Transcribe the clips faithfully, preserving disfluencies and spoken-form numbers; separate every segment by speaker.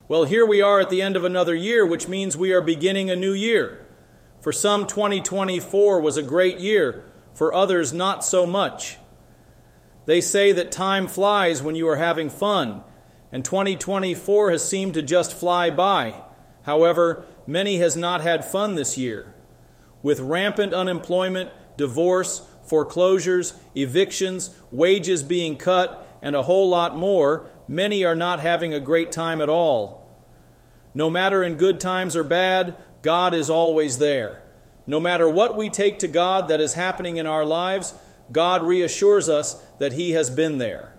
Speaker 1: Well, here we are at the end of another year, which means we are beginning a new year. For some, twenty twenty-four was a great year. For others, not so much. They say that time flies when you are having fun, and twenty twenty-four has seemed to just fly by. However, many has not had fun this year. With rampant unemployment, divorce, foreclosures, evictions, wages being cut, and a whole lot more, many are not having a great time at all. No matter in good times or bad, God is always there. No matter what we take to God that is happening in our lives, God reassures us that He has been there.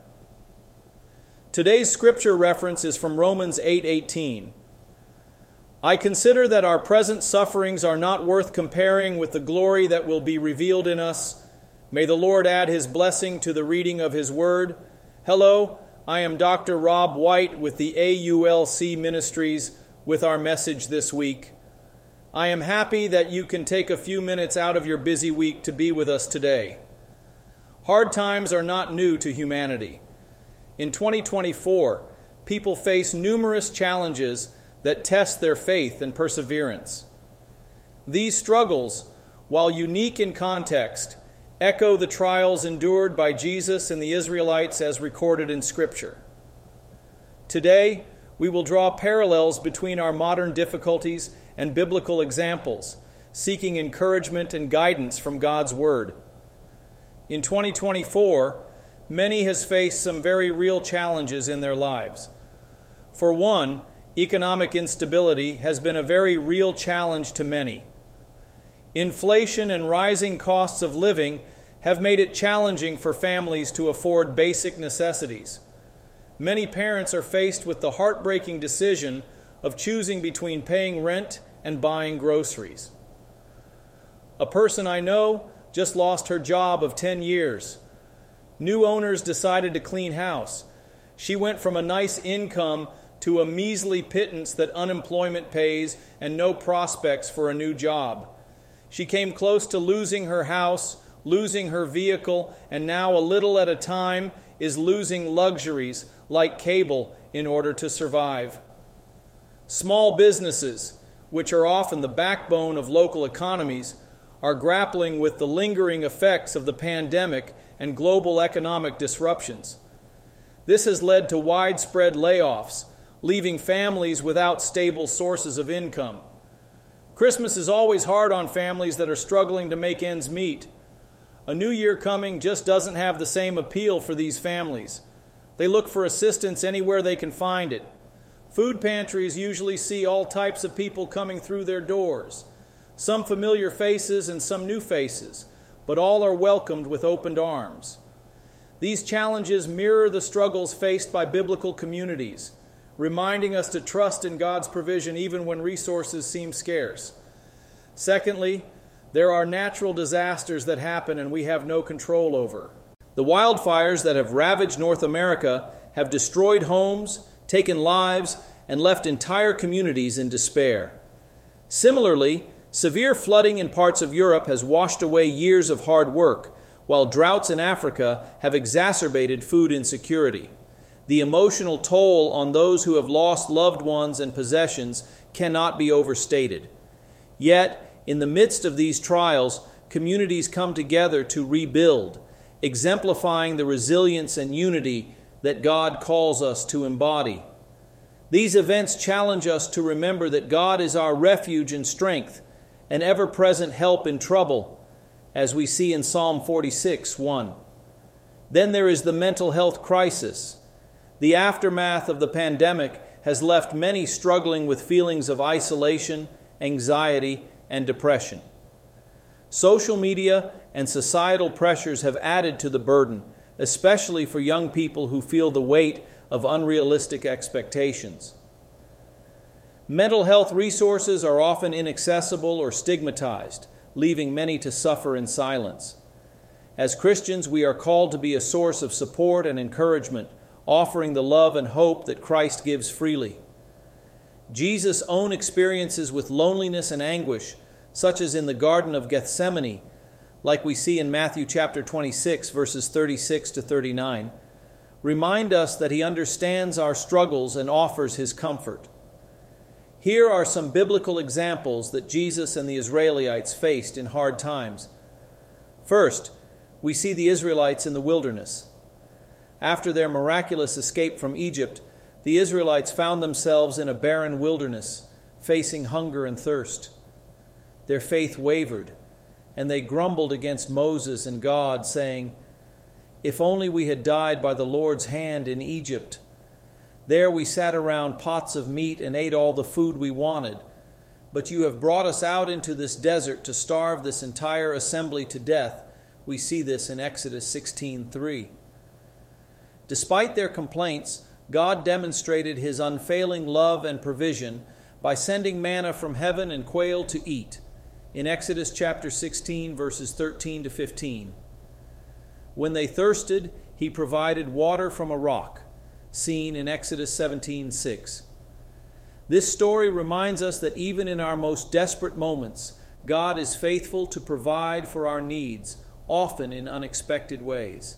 Speaker 1: Today's scripture reference is from Romans eight eighteen. I consider that our present sufferings are not worth comparing with the glory that will be revealed in us. May the Lord add His blessing to the reading of His word. Hello, I am Doctor Rob White with the A U L C Ministries with our message this week. I am happy that you can take a few minutes out of your busy week to be with us today. Hard times are not new to humanity. In twenty twenty-four, people face numerous challenges that test their faith and perseverance. These struggles, while unique in context, echo the trials endured by Jesus and the Israelites as recorded in Scripture. Today, we will draw parallels between our modern difficulties and biblical examples, seeking encouragement and guidance from God's Word. In twenty twenty-four, many has faced some very real challenges in their lives. For one, economic instability has been a very real challenge to many. Inflation and rising costs of living have made it challenging for families to afford basic necessities. Many parents are faced with the heartbreaking decision of choosing between paying rent and buying groceries. A person I know just lost her job of ten years. New owners decided to clean house. She went from a nice income to a measly pittance that unemployment pays and no prospects for a new job. She came close to losing her house, losing her vehicle, and now a little at a time is losing luxuries like cable in order to survive. Small businesses, which are often the backbone of local economies, are grappling with the lingering effects of the pandemic and global economic disruptions. This has led to widespread layoffs, leaving families without stable sources of income. Christmas is always hard on families that are struggling to make ends meet. A new year coming just doesn't have the same appeal for these families. They look for assistance anywhere they can find it. Food pantries usually see all types of people coming through their doors. Some familiar faces and some new faces, but all are welcomed with opened arms. These challenges mirror the struggles faced by biblical communities, reminding us to trust in God's provision even when resources seem scarce. Secondly, there are natural disasters that happen and we have no control over. The wildfires that have ravaged North America have destroyed homes, taken lives, and left entire communities in despair. Similarly, severe flooding in parts of Europe has washed away years of hard work, while droughts in Africa have exacerbated food insecurity. The emotional toll on those who have lost loved ones and possessions cannot be overstated. Yet, in the midst of these trials, communities come together to rebuild, exemplifying the resilience and unity that God calls us to embody. These events challenge us to remember that God is our refuge and strength, an ever-present help in trouble, as we see in Psalm forty-six, one. Then there is the mental health crisis. The aftermath of the pandemic has left many struggling with feelings of isolation, anxiety, and depression. Social media and societal pressures have added to the burden, especially for young people who feel the weight of unrealistic expectations. Mental health resources are often inaccessible or stigmatized, leaving many to suffer in silence. As Christians, we are called to be a source of support and encouragement, offering the love and hope that Christ gives freely. Jesus' own experiences with loneliness and anguish, such as in the Garden of Gethsemane, like we see in Matthew chapter twenty-six, verses thirty-six to thirty-nine, remind us that He understands our struggles and offers His comfort. Here are some biblical examples that Jesus and the Israelites faced in hard times. First, we see the Israelites in the wilderness. After their miraculous escape from Egypt, the Israelites found themselves in a barren wilderness, facing hunger and thirst. Their faith wavered, and they grumbled against Moses and God, saying, "If only we had died by the Lord's hand in Egypt. There we sat around pots of meat and ate all the food we wanted. But you have brought us out into this desert to starve this entire assembly to death." We see this in Exodus sixteen three. Despite their complaints, God demonstrated his unfailing love and provision by sending manna from heaven and quail to eat in Exodus chapter sixteen, verses thirteen to fifteen. When they thirsted, he provided water from a rock, seen in Exodus seventeen six. This story reminds us that even in our most desperate moments, God is faithful to provide for our needs, often in unexpected ways.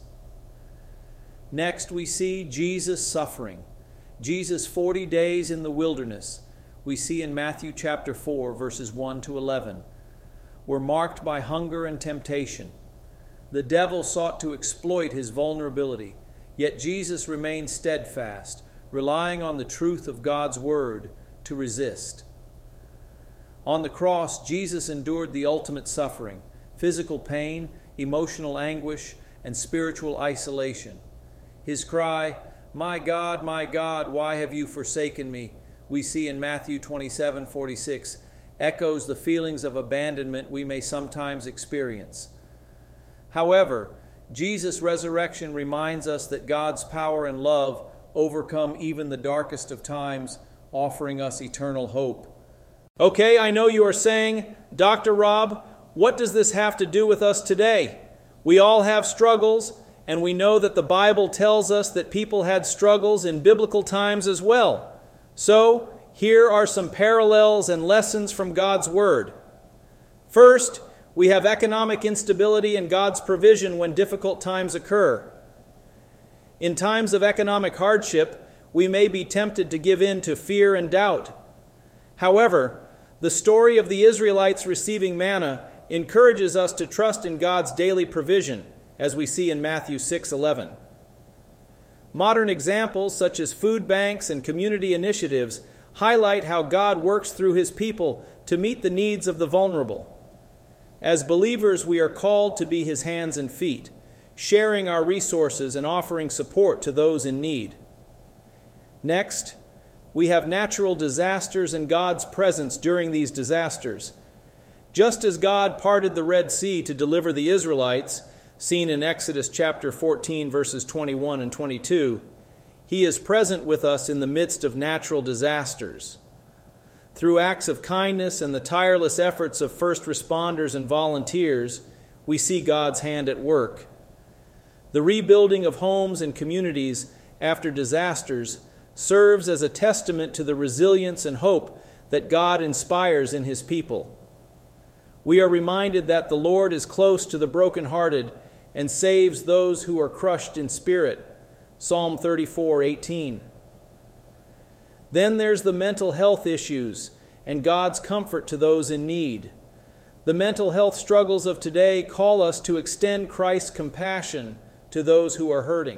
Speaker 1: Next, we see Jesus suffering. Jesus' forty days in the wilderness, we see in Matthew chapter four, verses one to eleven, were marked by hunger and temptation. The devil sought to exploit his vulnerability, yet Jesus remained steadfast, relying on the truth of God's word to resist. On the cross, Jesus endured the ultimate suffering, physical pain, emotional anguish, and spiritual isolation. His cry, "My God, my God, why have you forsaken me?" we see in Matthew twenty-seven forty-six, echoes the feelings of abandonment we may sometimes experience. However, Jesus' resurrection reminds us that God's power and love overcome even the darkest of times, offering us eternal hope. Okay, I know you are saying, "Doctor Rob, what does this have to do with us today? We all have struggles, and we know that the Bible tells us that people had struggles in biblical times as well. So, here are some parallels and lessons from God's Word. First, we have economic instability and God's provision when difficult times occur. In times of economic hardship, we may be tempted to give in to fear and doubt. However, the story of the Israelites receiving manna encourages us to trust in God's daily provision, as we see in Matthew six eleven. Modern examples such as food banks and community initiatives highlight how God works through his people to meet the needs of the vulnerable. As believers, we are called to be his hands and feet, sharing our resources and offering support to those in need. Next, we have natural disasters and God's presence during these disasters. Just as God parted the Red Sea to deliver the Israelites, seen in Exodus chapter fourteen, verses twenty-one and twenty-two, he is present with us in the midst of natural disasters. Through acts of kindness and the tireless efforts of first responders and volunteers, we see God's hand at work. The rebuilding of homes and communities after disasters serves as a testament to the resilience and hope that God inspires in his people. We are reminded that the Lord is close to the brokenhearted and saves those who are crushed in spirit. Psalm thirty-four eighteen. Then there's the mental health issues and God's comfort to those in need. The mental health struggles of today call us to extend Christ's compassion to those who are hurting.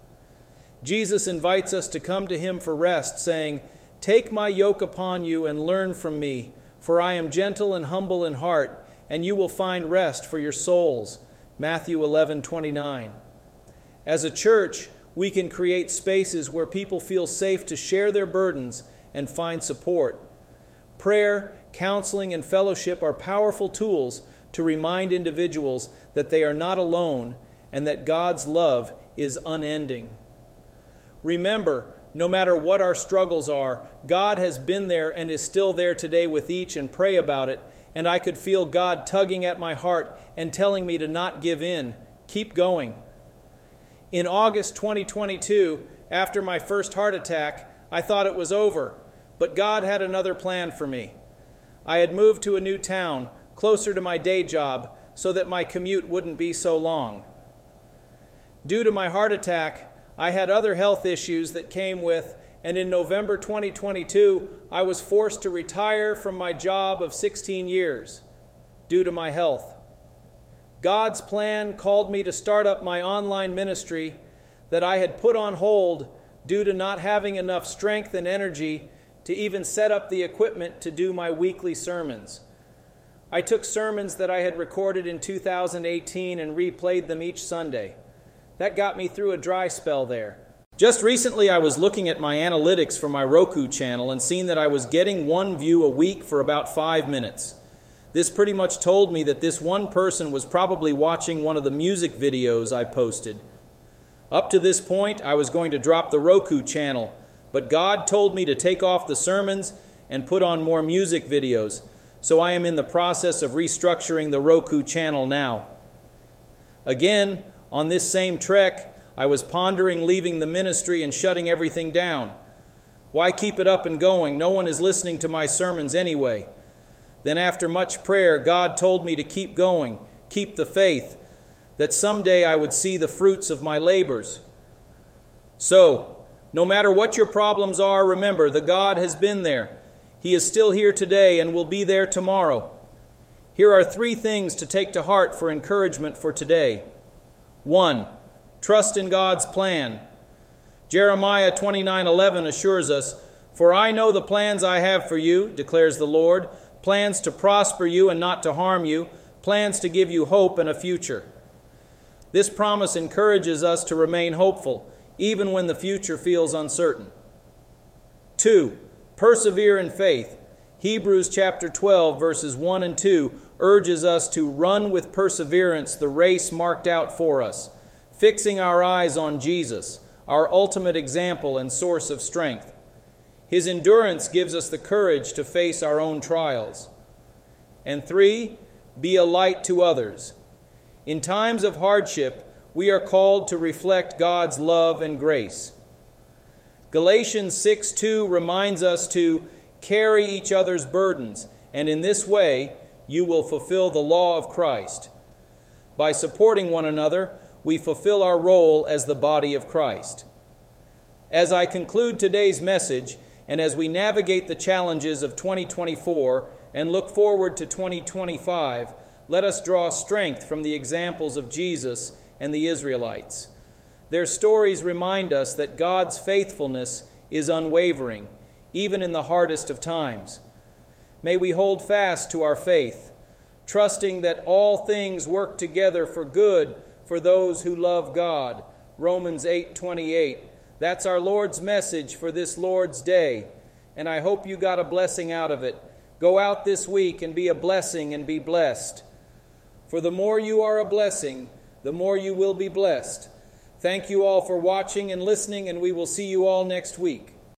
Speaker 1: Jesus invites us to come to him for rest, saying, "Take my yoke upon you and learn from me, for I am gentle and humble in heart, and you will find rest for your souls." Matthew eleven twenty-nine. As a church, we can create spaces where people feel safe to share their burdens and find support. Prayer, counseling, and fellowship are powerful tools to remind individuals that they are not alone and that God's love is unending. Remember, no matter what our struggles are, God has been there and is still there today with each, and pray about it. And I could feel God tugging at my heart and telling me to not give in. Keep going. In August twenty twenty-two, after my first heart attack, I thought it was over, but God had another plan for me. I had moved to a new town, closer to my day job, so that my commute wouldn't be so long. Due to my heart attack, I had other health issues that came with and in November twenty twenty-two, I was forced to retire from my job of sixteen years due to my health. God's plan called me to start up my online ministry that I had put on hold due to not having enough strength and energy to even set up the equipment to do my weekly sermons. I took sermons that I had recorded in two thousand eighteen and replayed them each Sunday. That got me through a dry spell there. Just recently, I was looking at my analytics for my Roku channel and seen that I was getting one view a week for about five minutes. This pretty much told me that this one person was probably watching one of the music videos I posted. Up to this point, I was going to drop the Roku channel, but God told me to take off the sermons and put on more music videos, so I am in the process of restructuring the Roku channel now. Again, on this same trek, I was pondering leaving the ministry and shutting everything down. Why keep it up and going? No one is listening to my sermons anyway. Then after much prayer, God told me to keep going, keep the faith, that someday I would see the fruits of my labors. So, no matter what your problems are, remember, the God has been there. He is still here today and will be there tomorrow. Here are three things to take to heart for encouragement for today. One, trust in God's plan. Jeremiah twenty-nine eleven assures us, "For I know the plans I have for you, declares the Lord, plans to prosper you and not to harm you, plans to give you hope and a future." This promise encourages us to remain hopeful, even when the future feels uncertain. Two, persevere in faith. Hebrews chapter twelve, verses one and two urges us to run with perseverance the race marked out for us, fixing our eyes on Jesus, our ultimate example and source of strength. His endurance gives us the courage to face our own trials. And three, be a light to others. In times of hardship, we are called to reflect God's love and grace. Galatians six two reminds us to carry each other's burdens, and in this way you will fulfill the law of Christ. By supporting one another, we fulfill our role as the body of Christ. As I conclude today's message, and as we navigate the challenges of twenty twenty-four and look forward to twenty twenty-five, let us draw strength from the examples of Jesus and the Israelites. Their stories remind us that God's faithfulness is unwavering, even in the hardest of times. May we hold fast to our faith, trusting that all things work together for good for those who love God. Romans eight twenty-eight. That's our Lord's message for this Lord's Day, and I hope you got a blessing out of it. Go out this week and be a blessing and be blessed. For the more you are a blessing, the more you will be blessed. Thank you all for watching and listening, and we will see you all next week.